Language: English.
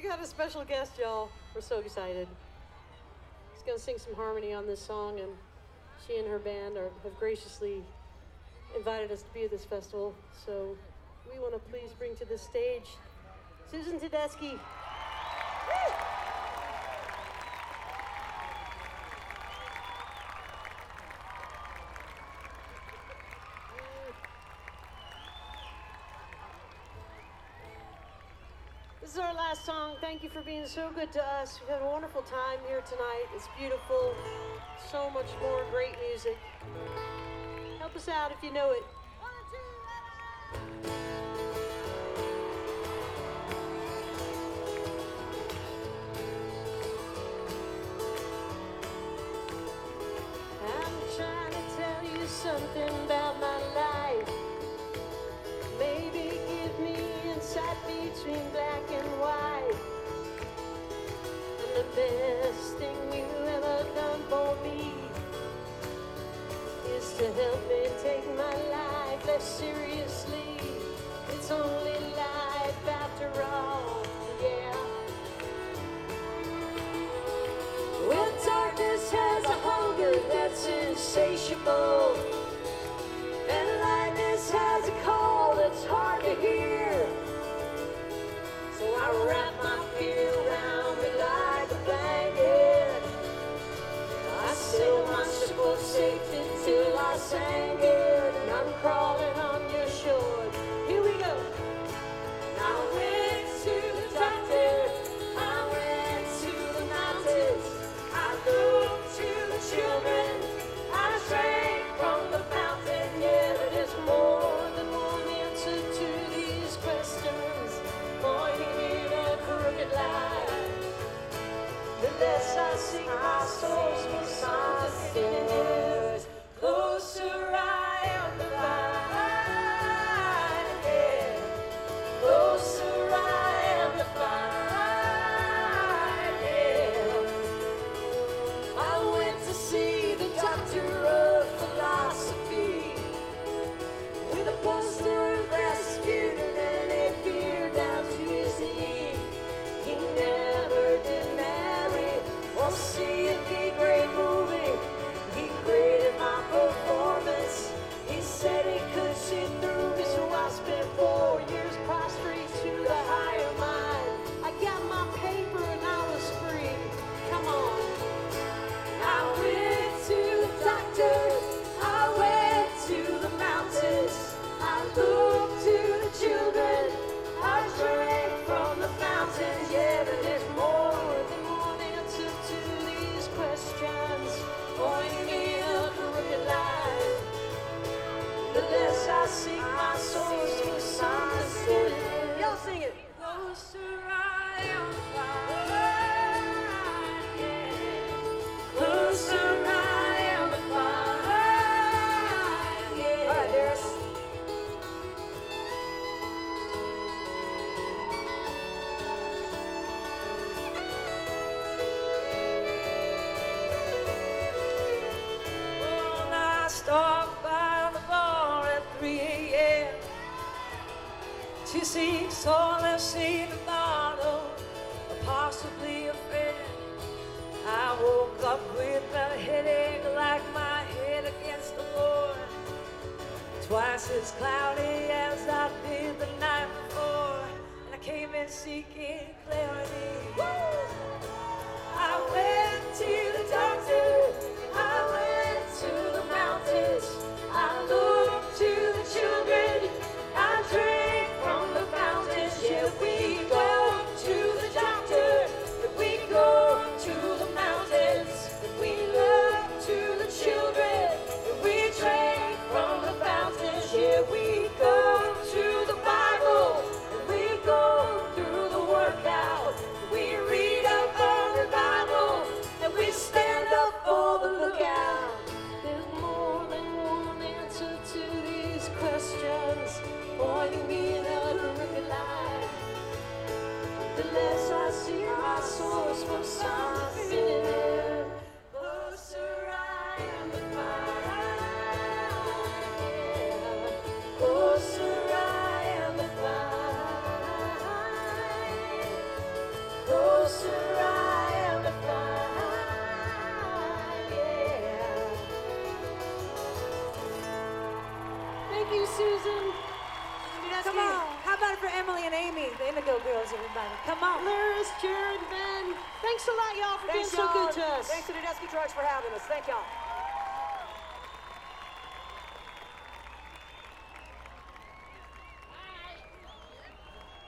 We got a special guest, y'all. We're so excited. She's gonna sing some harmony on this song, and she and her band have graciously invited us to be at this festival. So we want to please bring to the stage Susan Tedeschi. This is our last song. Thank you for being so good to us. We've had a wonderful time here tonight. It's beautiful. So much more great music. Help us out if you know it. I'm trying to tell you something about my life. Maybe give me insight between black and white. And the best thing you ever done for me is to help me take my life less seriously. It's only life after all, yeah. Well, darkness has a hunger that's insatiable, and lightness has a call that's hard to hear. So I wrap my fear around me like a blanket. I sail my ship of safety till I sang it, and I'm crawling on your shore. Here we go. I went to the doctor, I went to the mountains, I looked to the children, I drank from the fountain. Yeah, but there's more than one answer to these questions, pointing in a crooked line. The less I seek my soul's for something else, closer I am to find, yeah. Closer I am to find, yeah. I went to see the doctor of philosophy with a poster of Rasputin and a beard down to his knee. He never did marry or see a great movie. He graded my performance. He said he could see through me, so I spent 4 years prostrate to the higher mind. I got my paper and I was free. Come on. I went to the doctor, I went to the mountains, I looked to the children, I drank from the fountains. Yeah, but there's more than one answer to these questions, pointing me a crooked line. The less I seek my soul's for something. Y'all sing it. Closer I am to find, yeah. Closer I am to find, yeah. All right, Darius. Well, I stopped by the bar at 3 a.m. to seek solace in a bottle, or possibly a friend. I woke up with a headache like my head against the wall, twice as cloudy as I did the night before, and I came in seeking clarity. Woo! I went to the doctor, I went to the mountains, I looked to the children, I drank from the fountains. Yeah, we go to the doctor, we go to the mountains, we look to the children, we drank from the fountains. Yeah, we go to the Bible, and we go through the workout, we read up on the Bible, and we stand up for the lookout. There's more than one answer to these questions, pointing me in a crooked line. The less I see my source for something, closer I am to find, yeah. Closer I am to find. closer I am to find, yeah. Thank you, Susan. Come on. How about it for Emily and Amy, the Indigo Girls, everybody? Come on. Lyris, Jared, Ben. Thanks a lot, y'all, for being so good to us. Thanks to the Tedeschi Trucks for having us. Thank y'all.